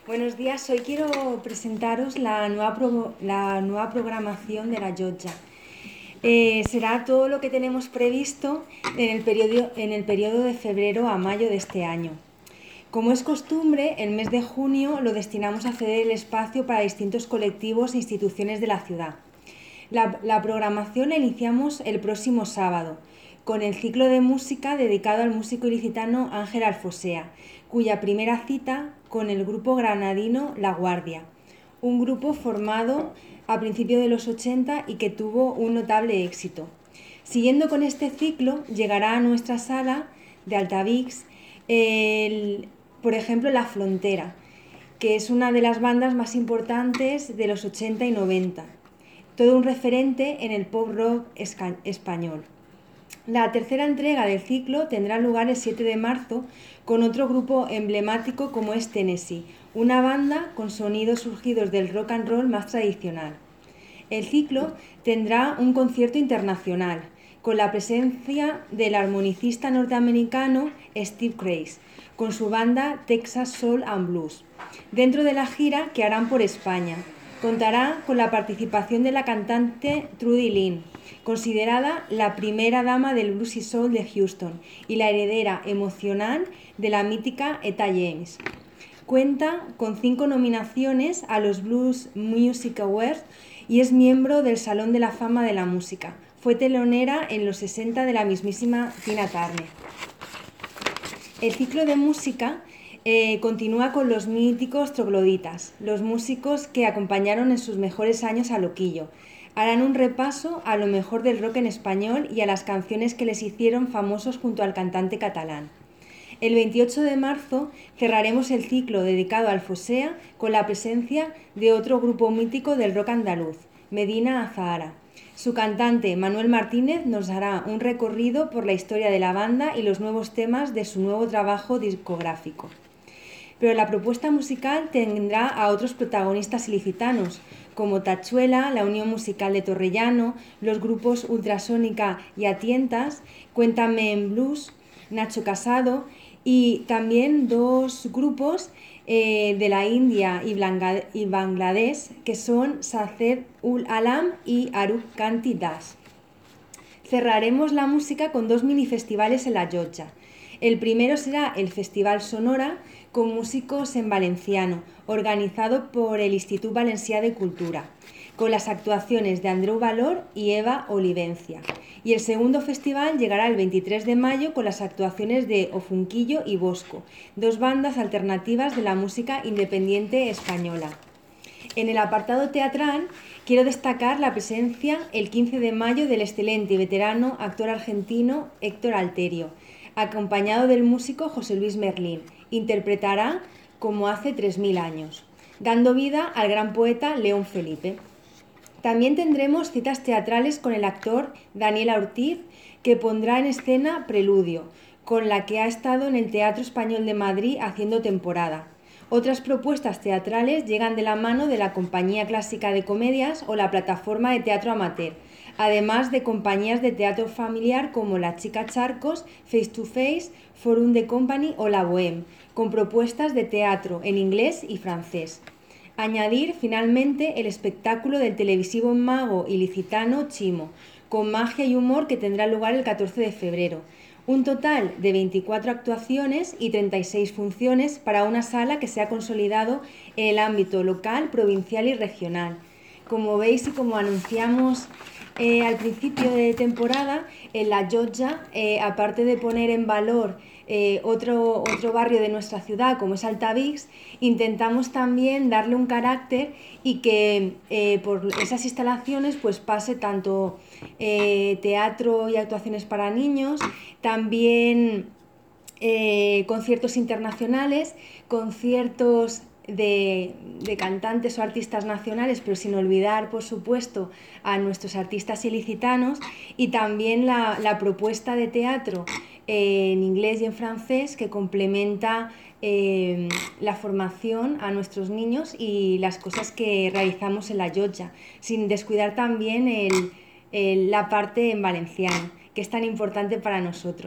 Buenos días, hoy quiero presentaros la nueva programación de la Llotja. Será todo lo que tenemos previsto en el periodo de febrero a mayo de este año. Como es costumbre, el mes de junio lo destinamos a ceder el espacio para distintos colectivos e instituciones de la ciudad. La programación la iniciamos el próximo sábado, con el ciclo de música dedicado al músico ilicitano Ángel Alfosea, cuya primera cita con el grupo granadino La Guardia, un grupo formado a principios de los 80 y que tuvo un notable éxito. Siguiendo con este ciclo, llegará a nuestra sala de Altavix, por ejemplo, La Frontera, que es una de las bandas más importantes de los 80 y 90, todo un referente en el pop rock español. La tercera entrega del ciclo tendrá lugar el 7 de marzo con otro grupo emblemático como es Tennessee, una banda con sonidos surgidos del rock and roll más tradicional. El ciclo tendrá un concierto internacional con la presencia del armonicista norteamericano Steve Crace, con su banda Texas Soul and Blues, dentro de la gira que harán por España. Contará con la participación de la cantante Trudy Lynn, considerada la primera dama del blues y soul de Houston y la heredera emocional de la mítica Etta James. Cuenta con 5 nominaciones a los Blues Music Awards y es miembro del Salón de la Fama de la Música. Fue telonera en los 60 de la mismísima Tina Turner. El ciclo de música continúa con los míticos trogloditas, los músicos que acompañaron en sus mejores años a Loquillo. Harán un repaso a lo mejor del rock en español y a las canciones que les hicieron famosos junto al cantante catalán. El 28 de marzo cerraremos el ciclo dedicado a Alfosea con la presencia de otro grupo mítico del rock andaluz, Medina Azahara. Su cantante Manuel Martínez nos hará un recorrido por la historia de la banda y los nuevos temas de su nuevo trabajo discográfico. Pero la propuesta musical tendrá a otros protagonistas ilicitanos, como Tachuela, la Unión Musical de Torrellano, los grupos Ultrasónica y Atientas, Cuéntame en Blues, Nacho Casado y también 2 grupos de la India y Bangladesh, que son Saced ul Alam y Arup Kanti Das. Cerraremos la música con 2 minifestivales en la Llotja. El primero será el Festival Sonora con músicos en valenciano, organizado por el Institut Valencià de Cultura, con las actuaciones de Andreu Valor y Eva Olivencia. Y el segundo festival llegará el 23 de mayo con las actuaciones de Ofunquillo y Bosco, 2 bandas alternativas de la música independiente española. En el apartado teatral quiero destacar la presencia el 15 de mayo del excelente y veterano actor argentino Héctor Alterio, acompañado del músico José Luis Merlín. Interpretará Como hace 3000 años, dando vida al gran poeta León Felipe. También tendremos citas teatrales con el actor Daniel Ortiz, que pondrá en escena Preludio, con la que ha estado en el Teatro Español de Madrid haciendo temporada. Otras propuestas teatrales llegan de la mano de la Compañía Clásica de Comedias o la Plataforma de Teatro Amateur, además de compañías de teatro familiar como La Chica Charcos, Face to Face, Forum de Company o La Bohème, con propuestas de teatro en inglés y francés. Añadir finalmente el espectáculo del televisivo mago ilicitano Chimo, con magia y humor, que tendrá lugar el 14 de febrero. Un total de 24 actuaciones y 36 funciones para una sala que se ha consolidado en el ámbito local, provincial y regional. Como veis y como anunciamos al principio de temporada, en la Llotja, aparte de poner en valor otro barrio de nuestra ciudad como es Altavix, intentamos también darle un carácter y que por esas instalaciones pues pase tanto teatro y actuaciones para niños, también conciertos internacionales, conciertos de cantantes o artistas nacionales, pero sin olvidar, por supuesto, a nuestros artistas ilicitanos, y también la propuesta de teatro en inglés y en francés que complementa la formación a nuestros niños y las cosas que realizamos en la Llotja, sin descuidar también la parte en valenciano, que es tan importante para nosotros.